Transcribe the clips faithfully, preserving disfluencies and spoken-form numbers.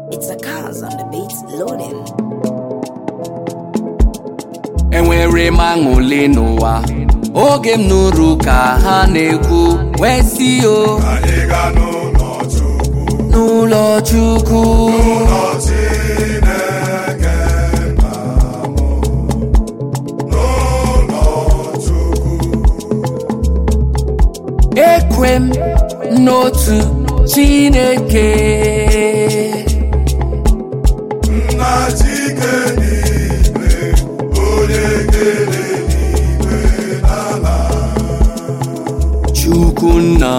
It's a cause on the beats loading. Enwere m aṅụle n'ụwa oge m nụrụ ka ha na-ekwu wee si o anyị ga n'ụlọ Chukwu n'ụlọ Chukwu n'ụlọ Chineke nna m n'ụlọ Chukwu ekwe m n'otu Chineke nna Chike n'igwe onye kere n'igwe n'ala Chukwu nna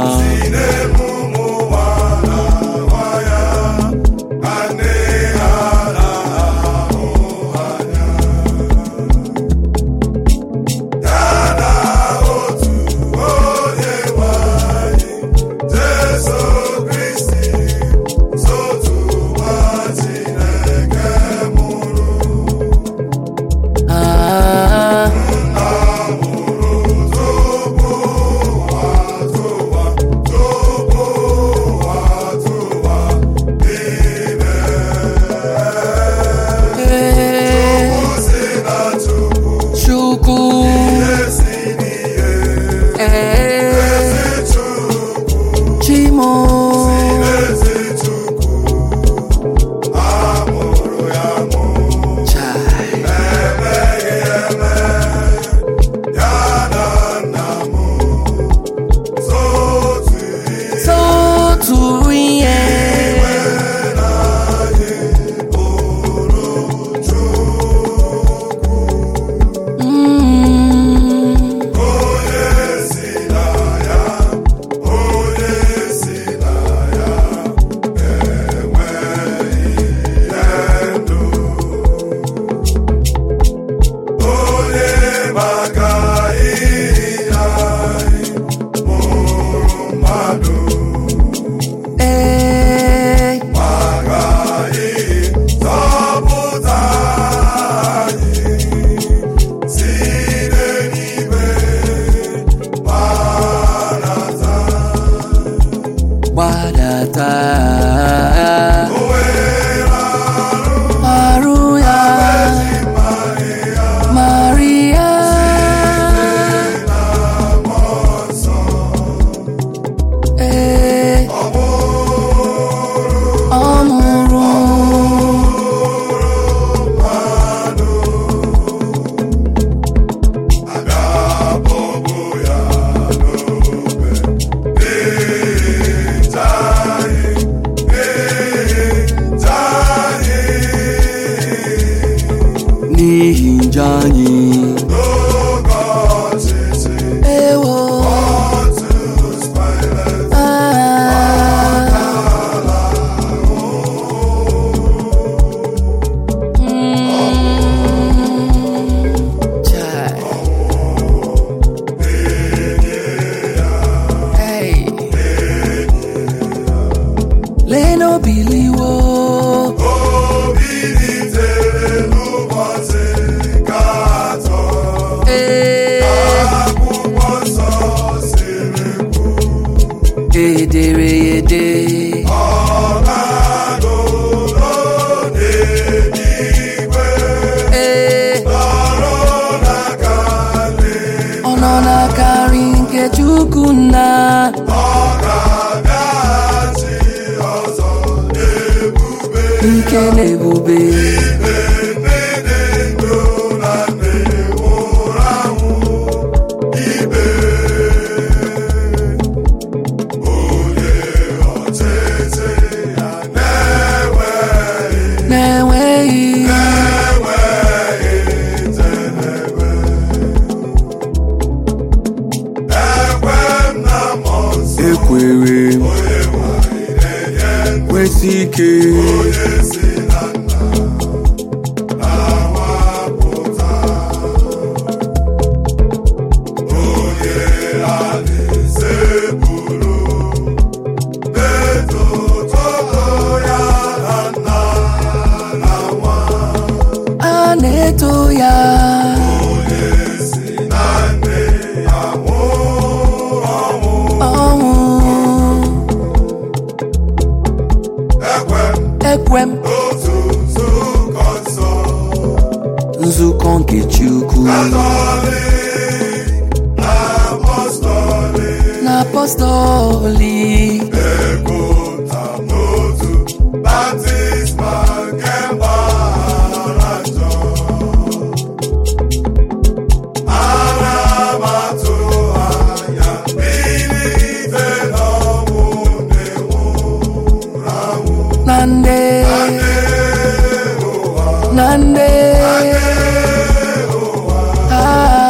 gbadata arụ ya Maria ee ọ mụrụ n'ihi njọ anyị ewo lee n'obiliwo edere ede ọ nọ n'akari nke Chukwu nna ike na ebube ekwere kwesị ike a na-eto ya ọnwụ ekwe m n'otu nzukọ nsọ, nzukọ nke Chukwu Katọlik na Apọstọlik, na apọstọlik ekwuta n'otu baptizma nke mgbaghara njọ. Ana m atụ anya mbilite n'ọnwụ ndị nwụrụ anwụ, na nde na nde ah,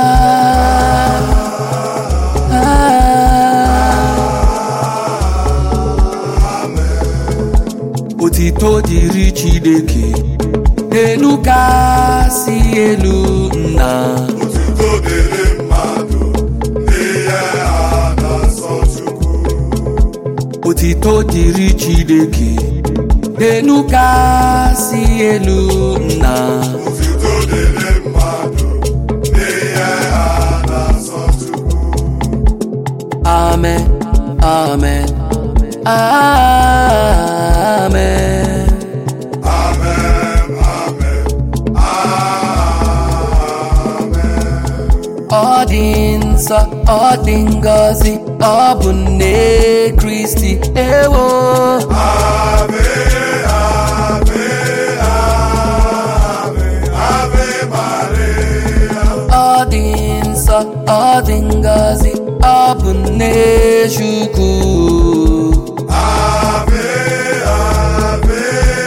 ah. Otito dịrị Chineke elu kasị elu nna, otuto dịrị mmadụ n'ihe a na-asọ Chukwu. otito dịrị Chineke elu kasị elu nna. Otuto dịrị mmadụ n'ihe a na-asọ Chukwu. Amen, amen, amen. Amen, amen, amen. Ọ dị nsọ, ọ dị ngọzi, ọ bụ nne Kristi ewo. Ave, ave, ave, ave Maria. Ọ dị nsọ, ọ dị ngọzi, ọ bụ nne Chukwu. Ave, ave,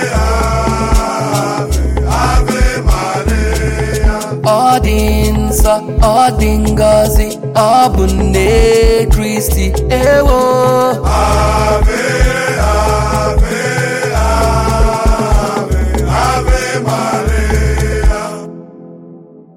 ave, ave Maria. Ọ dị nsọ, ọ dị ngọzi, ọ bụ nne Kristi ewo. Ave,